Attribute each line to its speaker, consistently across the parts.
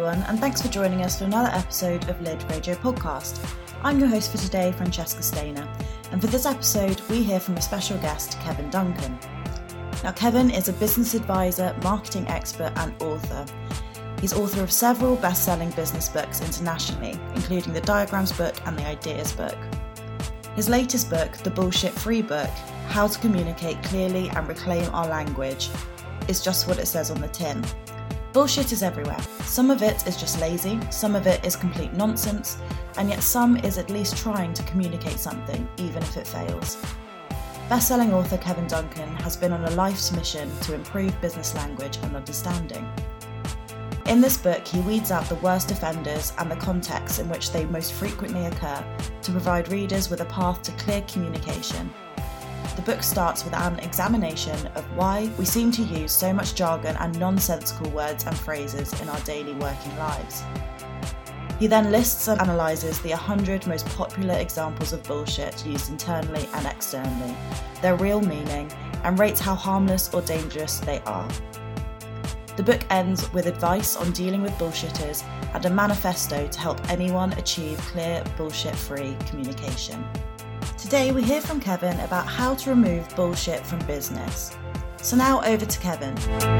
Speaker 1: everyone, and thanks for joining us for another episode of Lid Radio Podcast. I'm your host for today, Francesca Stainer, and for this episode we hear from a special guest, Kevin Duncan. Now, Kevin is a business advisor, marketing expert and author. He's author of several best-selling business books internationally, including the Diagrams book and the Ideas book. His latest book, The Bullshit-Free Book, How to Communicate Clearly and Reclaim Our Language, is just what it says on the tin. Bullshit is everywhere. Some of it is just lazy, some of it is complete nonsense, and yet some is at least trying to communicate something, even if it fails. Best-selling author Kevin Duncan has been on a life's mission to improve business language and understanding. In this book, he weeds out the worst offenders and the contexts in which they most frequently occur to provide readers with a path to clear communication. The book starts with an examination of why we seem to use so much jargon and nonsensical words and phrases in our daily working lives. He then lists and analyses the 100 most popular examples of bullshit used internally and externally, their real meaning, and rates how harmless or dangerous they are. The book ends with advice on dealing with bullshitters and a manifesto to help anyone achieve clear, bullshit-free communication. Today we hear from Kevin about how to remove bullshit from business. So now over to Kevin.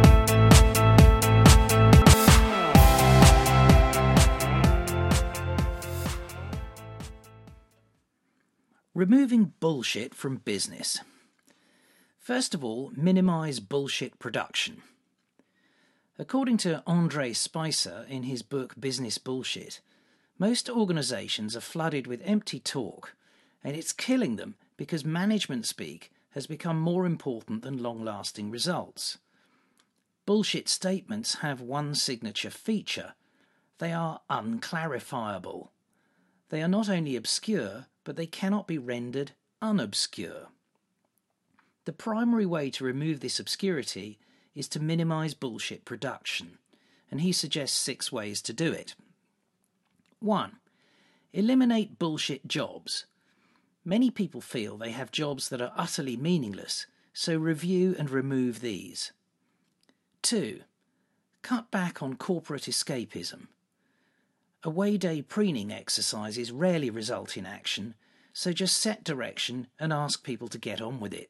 Speaker 2: Removing bullshit from business. First of all, minimise bullshit production. According to Andre Spicer in his book Business Bullshit, most organisations are flooded with empty talk, and it's killing them because management speak has become more important than long-lasting results. Bullshit statements have one signature feature: they are unclarifiable. They are not only obscure, but they cannot be rendered unobscure. The primary way to remove this obscurity is to minimise bullshit production, and he suggests 6 ways to do it. 1. Eliminate bullshit jobs. Many people feel they have jobs that are utterly meaningless, so review and remove these. 2. Cut back on corporate escapism. Away day preening exercises rarely result in action, so just set direction and ask people to get on with it.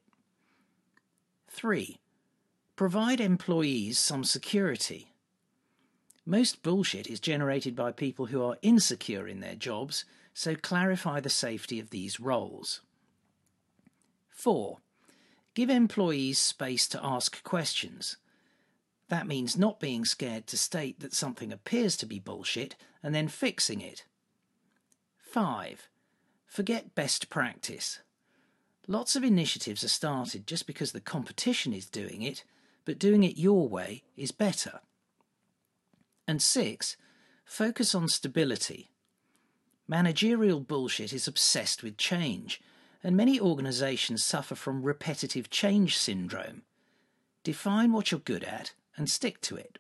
Speaker 2: 3. Provide employees some security. Most bullshit is generated by people who are insecure in their jobs, so clarify the safety of these roles. 4. Give employees space to ask questions. That means not being scared to state that something appears to be bullshit and then fixing it. 5. Forget best practice. Lots of initiatives are started just because the competition is doing it, but doing it your way is better. And 6. Focus on stability. Managerial bullshit is obsessed with change, and many organisations suffer from repetitive change syndrome. Define what you're good at and stick to it.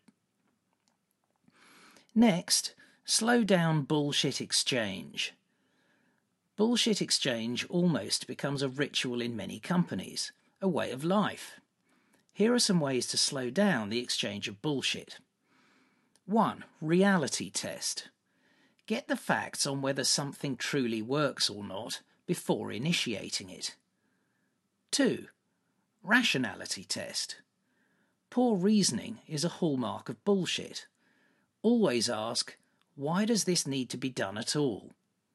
Speaker 2: Next, slow down bullshit exchange. Bullshit exchange almost becomes a ritual in many companies, a way of life. Here are some ways to slow down the exchange of bullshit. 1. Reality test. Get the facts on whether something truly works or not before initiating it. 2. Rationality test. Poor reasoning is a hallmark of bullshit. Always ask, why does this need to be done at all?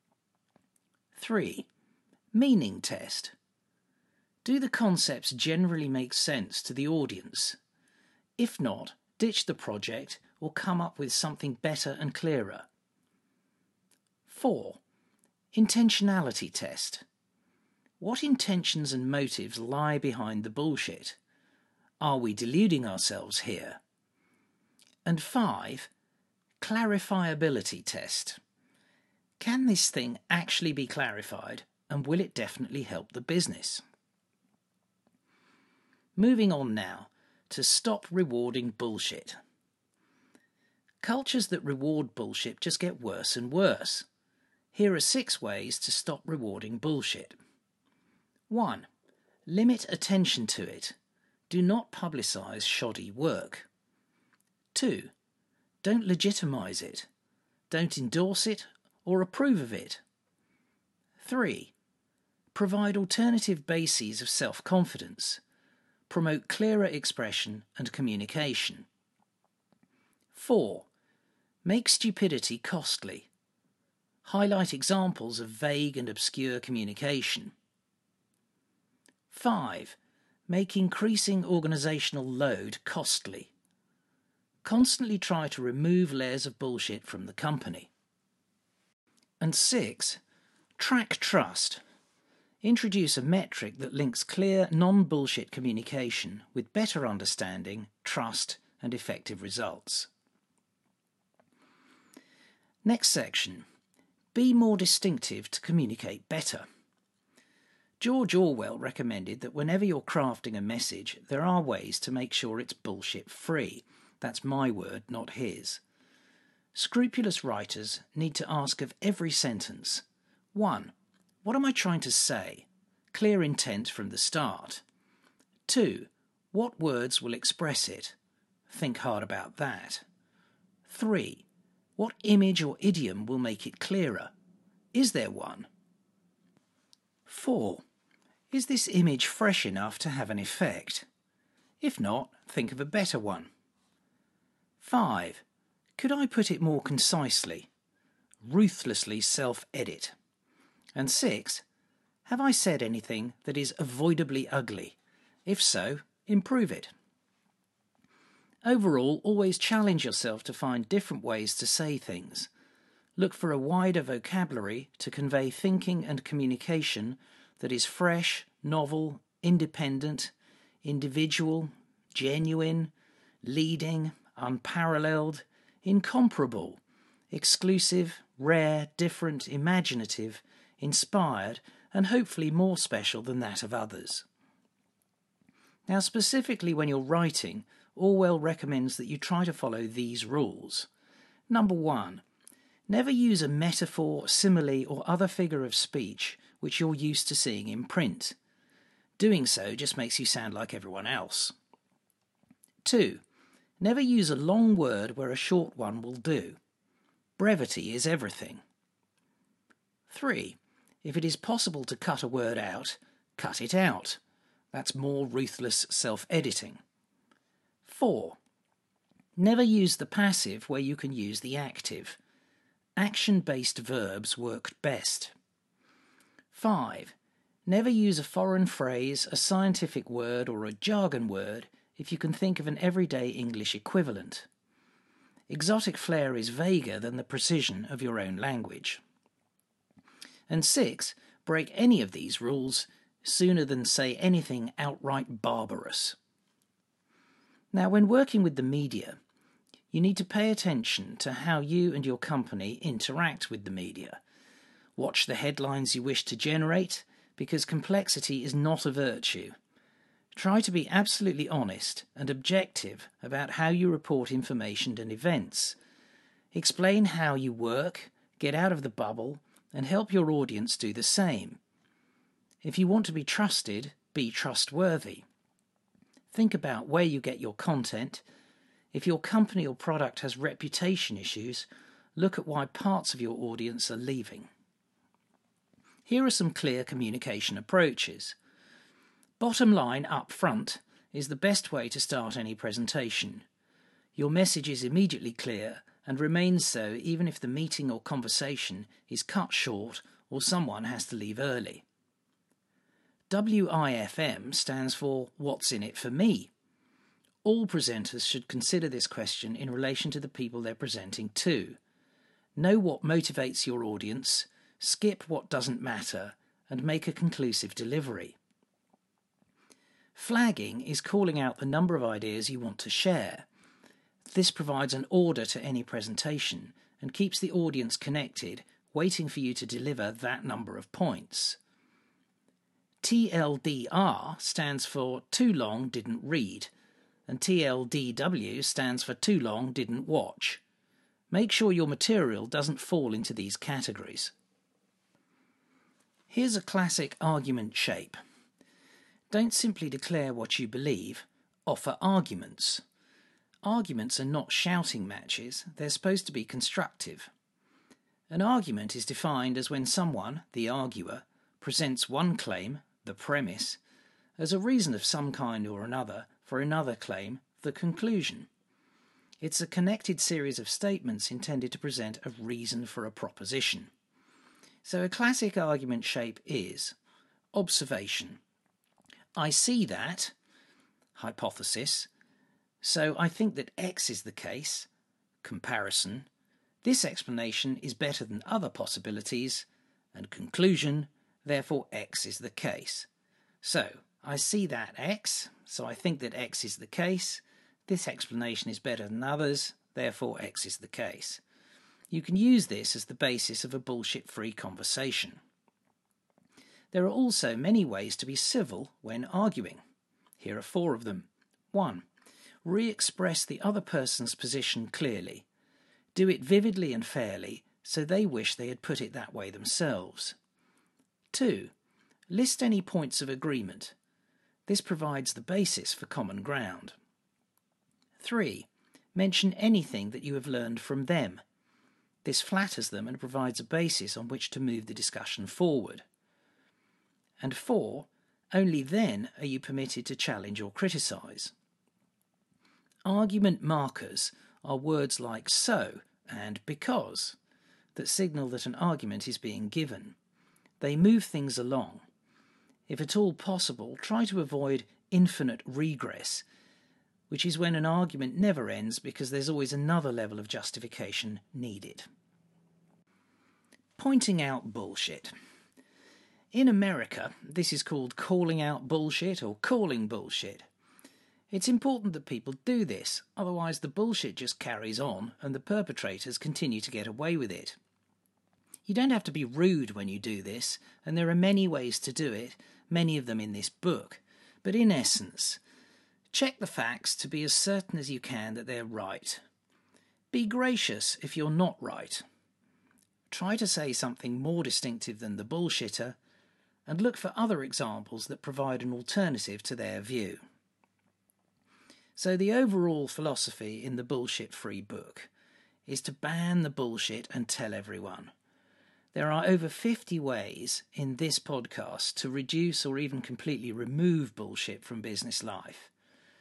Speaker 2: 3. Meaning test. Do the concepts generally make sense to the audience? If not, ditch the project or come up with something better and clearer. 4. Intentionality test. What intentions and motives lie behind the bullshit? Are we deluding ourselves here? And 5. Clarifiability test. Can this thing actually be clarified, and will it definitely help the business? Moving on now to stop rewarding bullshit. Cultures that reward bullshit just get worse and worse. Here are 6 ways to stop rewarding bullshit. 1. Limit attention to it. Do not publicise shoddy work. 2. don't legitimise it. Don't endorse it or approve of it. 3. Provide alternative bases of self-confidence. Promote clearer expression and communication. 4. Make stupidity costly. Highlight examples of vague and obscure communication. 5. Make increasing organisational load costly. Constantly try to remove layers of bullshit from the company. And 6. Track trust. Introduce a metric that links clear, non-bullshit communication with better understanding, trust, and effective results. Next section. Be more distinctive to communicate better. George Orwell recommended that whenever you're crafting a message, there are ways to make sure it's bullshit-free. That's my word, not his. Scrupulous writers need to ask of every sentence, 1. What am I trying to say? Clear intent from the start. 2. What words will express it? Think hard about that. 3. What image or idiom will make it clearer? Is there one? 4. Is this image fresh enough to have an effect? If not, think of a better one. 5. Could I put it more concisely? Ruthlessly self-edit. And 6. Have I said anything that is avoidably ugly? If so, improve it. Overall, always challenge yourself to find different ways to say things. Look for a wider vocabulary to convey thinking and communication that is fresh, novel, independent, individual, genuine, leading, unparalleled, incomparable, exclusive, rare, different, imaginative, inspired, and hopefully more special than that of others. Now, specifically when you're writing, Orwell recommends that you try to follow these rules. Number 1. Never use a metaphor, simile, or other figure of speech which you're used to seeing in print. Doing so just makes you sound like everyone else. 2. Never use a long word where a short one will do. Brevity is everything. 3. If it is possible to cut a word out, cut it out. That's more ruthless self-editing. 4. Never use the passive where you can use the active. Action-based verbs work best. 5. Never use a foreign phrase, a scientific word, or a jargon word if you can think of an everyday English equivalent. Exotic flair is vaguer than the precision of your own language. And 6. Break any of these rules sooner than say anything outright barbarous. Now, when working with the media, you need to pay attention to how you and your company interact with the media. Watch the headlines you wish to generate, because complexity is not a virtue. Try to be absolutely honest and objective about how you report information and events. Explain how you work, get out of the bubble, and help your audience do the same. If you want to be trusted, be trustworthy. Think about where you get your content. If your company or product has reputation issues, look at why parts of your audience are leaving. Here are some clear communication approaches. Bottom line up front is the best way to start any presentation. Your message is immediately clear and remains so even if the meeting or conversation is cut short or someone has to leave early. WIFM stands for What's in it for me? All presenters should consider this question in relation to the people they're presenting to. Know what motivates your audience, skip what doesn't matter, and make a conclusive delivery. Flagging is calling out the number of ideas you want to share. This provides an order to any presentation and keeps the audience connected, waiting for you to deliver that number of points. TLDR stands for Too Long Didn't Read, and TLDW stands for Too Long Didn't Watch. Make sure your material doesn't fall into these categories. Here's a classic argument shape. Don't simply declare what you believe, offer arguments. Arguments are not shouting matches, they're supposed to be constructive. An argument is defined as when someone, the arguer, presents one claim, the premise, as a reason of some kind or another for another claim, the conclusion. It's a connected series of statements intended to present a reason for a proposition. So a classic argument shape is observation. I see that, hypothesis, so I think that X is the case, comparison. This explanation is better than other possibilities, and conclusion, therefore X is the case. So, I see that X, so I think that X is the case. This explanation is better than others, therefore X is the case. You can use this as the basis of a bullshit-free conversation. There are also many ways to be civil when arguing. Here are 4 of them. 1. Re-express the other person's position clearly. Do it vividly and fairly, so they wish they had put it that way themselves. 2. List any points of agreement. This provides the basis for common ground. 3. Mention anything that you have learned from them. This flatters them and provides a basis on which to move the discussion forward. And 4. Only then are you permitted to challenge or criticise. Argument markers are words like so and because that signal that an argument is being given. They move things along. If at all possible, try to avoid infinite regress, which is when an argument never ends because there's always another level of justification needed. Pointing out bullshit. In America, this is called calling out bullshit or calling bullshit. It's important that people do this, otherwise the bullshit just carries on and the perpetrators continue to get away with it. You don't have to be rude when you do this, and there are many ways to do it, many of them in this book, but in essence, check the facts to be as certain as you can that they're right. Be gracious if you're not right. Try to say something more distinctive than the bullshitter, and look for other examples that provide an alternative to their view. So the overall philosophy in the bullshit-free book is to ban the bullshit and tell everyone. There are over 50 ways in this podcast to reduce or even completely remove bullshit from business life.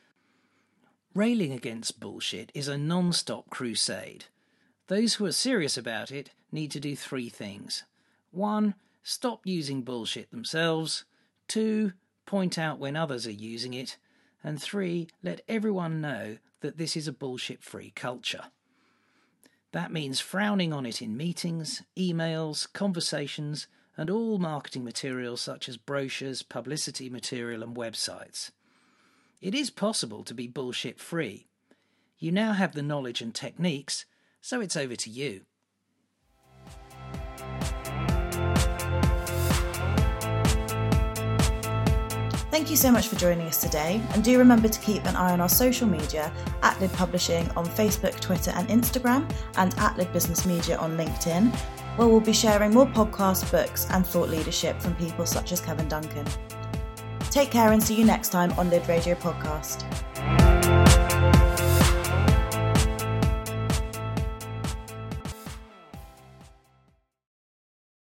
Speaker 2: Railing against bullshit is a non-stop crusade. Those who are serious about it need to do 3 things. 1. Stop using bullshit themselves. 2. Point out when others are using it. And 3. Let everyone know that this is a bullshit-free culture. That means frowning on it in meetings, emails, conversations, and all marketing materials such as brochures, publicity material, and websites. It is possible to be bullshit-free. You now have the knowledge and techniques, so it's over to you.
Speaker 1: Thank you so much for joining us today, and do remember to keep an eye on our social media at Lid Publishing on Facebook, Twitter and Instagram, and at Lid Business Media on LinkedIn, where we'll be sharing more podcasts, books and thought leadership from people such as Kevin Duncan. Take care and see you next time on Lid Radio Podcast.